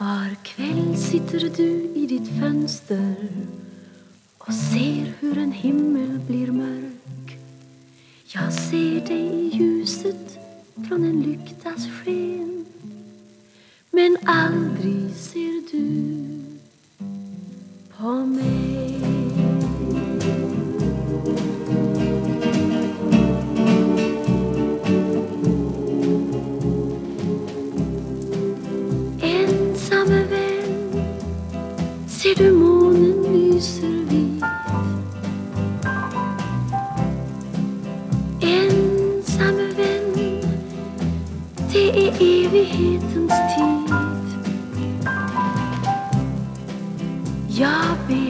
Var kväll sitter du i ditt fönster och ser hur en himmel blir mörk. Jag ser dig i ljuset från en lyktas sken, men aldrig ser du på mig. Ensamme vän, ser du månen lyser vit? Ensamme vän, det är evighetens tid. Jag ber